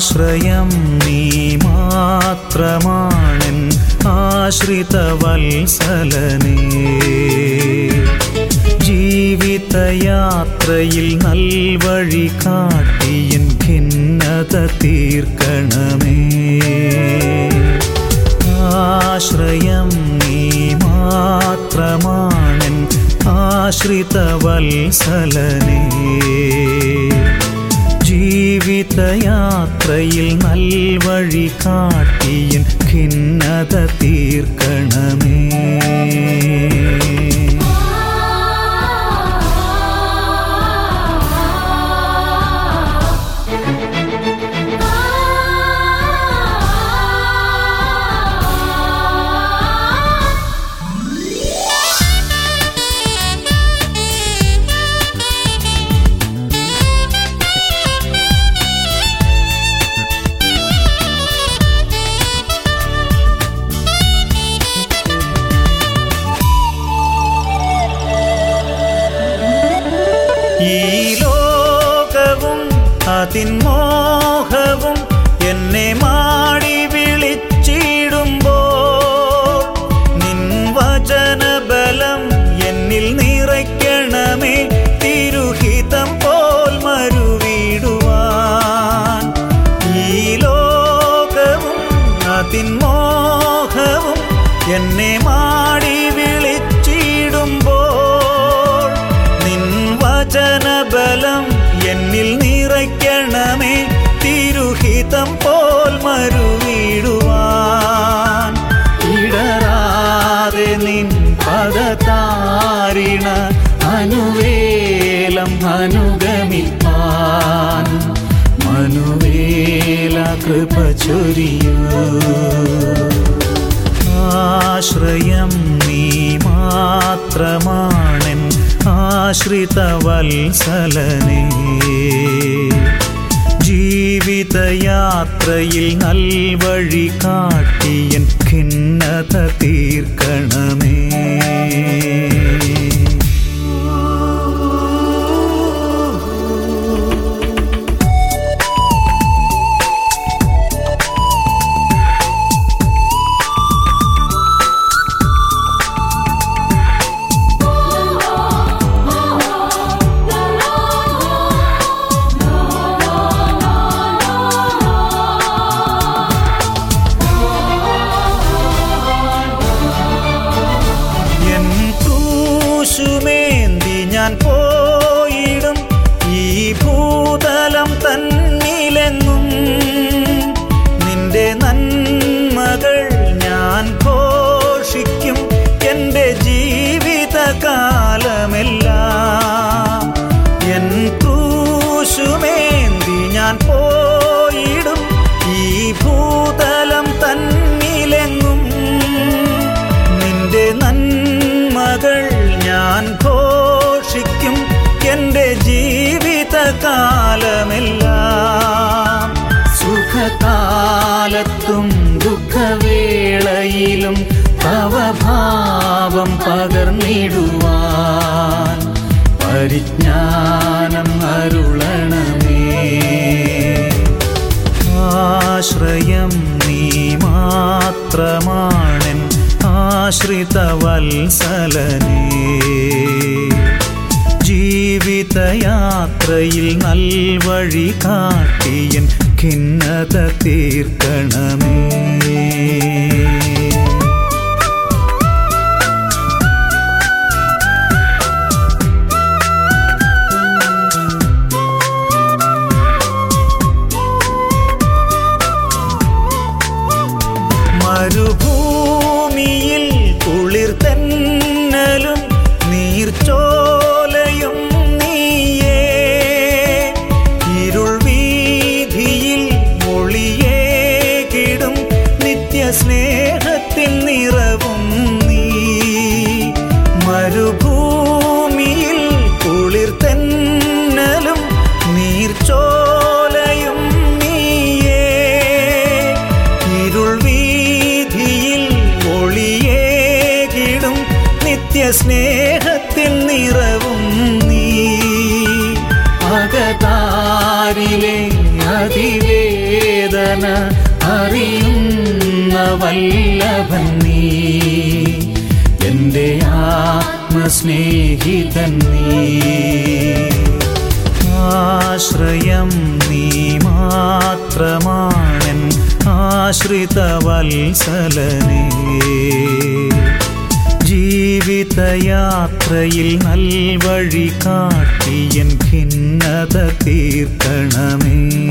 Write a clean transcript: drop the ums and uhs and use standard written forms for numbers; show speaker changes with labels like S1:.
S1: ആശ്രയം നീ മാത്രമാണെൻ ആശ്രിതവത്സലനേ. ജീവിതയാത്രയിൽ നൽവഴി കാട്ടിയൻ ഖിന്നത തീർക്കണമേ. ആശ്രയം നീ മാത്രമാണെൻ ആശ്രിതവത്സലനേ. ജീവിതയാത്രയിൽ നൽവഴി കാട്ടിയൻ ഖിന്നത തീർക്കണമേ. ഈ ലോകവും അതിന്മോഹവും എന്നെ മാടി വിളിച്ചിടുമ്പോൾ നിൻ വചനബലം എന്നിൽ നിറയ്ക്കണമേ. തിരുഹിതം പോൽ മരുവിടുവാൻ ഈ ലോകവും അതിന്മോഹവും എന്നെ മാടി വിളിച്ചിടുമ്പോൾ നിൻ വചനബലം എന്നിൽ നിറയ്ക്കണമേ. തിരുഹിതം പോൽ മരുവിടുവാൻ ഇടറാതെ നിൻ പദതാരിണ അനുവേലം അനുഗമിപ്പാൻ മനുവേല കൃപ ചൊരിയൂ. ആശ്രയം നീ മാത്രമാണെൻ ആശ്രിതവത്സലനേ. ജീവിതയാത്രയിൽ നൽവഴി കാട്ടിയൻ ഖിന്നത തീർക്കണമേ. ുമേന്തി ഞാൻ പോയിടും ഈ ഭൂതലം തന്നിലെങ്ങും നിന്റെ നന്മകൾ ഞാൻ ഘോഷിക്കും എൻ്റെ ജീവിതകാലമെല്ലാം. എൻ ക്രൂശുമേന്തി ഞാൻ പോയിടും ഈ ഭൂതലം തന്നിലെങ്ങും നിന്റെ നന്മകൾ ഞാൻ ഘോഷിക്കും എൻ്റെ ജീവിതകാലമെല്ലാം. സുഖകാലത്തും ദുഃഖവേളയിലും തവ ഭാവം പകർന്നിടുവാൻ പരിജ്ഞാനം അരുളണമേ. ആശ്രയം നീ മാത്രമാണെൻ ആശ്രിതവത്സലനേ. ജീവിതയാത്രയിൽ നൽവഴി കാട്ടിയൻ ഖിന്നത തീർക്കണമേ. മരുഭൂമിയിൽ കുളിർതെന്നലും നീർച്ചോലയും നീയേ. ഇരുൾ വീഥിയിൽ മൊളിയേകിടും നിത്യസ്നേഹത്തിൻ നിറവും നീ. മരുഭൂമിയിൽ കുളിർതെന്നലും നീർച്ചോലയും നീയേ. ഇരുൾ സ്നേഹത്തിൻ നിറവും നീ. അകതാരിലെ അതിവേദന വേദന അറിയുന്ന വല്ലഭൻ നീ, എൻ്റെ ആത്മസ്നേഹിതൻ നീ. ആശ്രയം നീ മാത്രമാണെൻ ആശ്രിതവത്സലനേ. ജീവിതയാത്രയിൽ നൽവഴി കാട്ടിയൻ ഖിന്നത തീർക്കണമേ.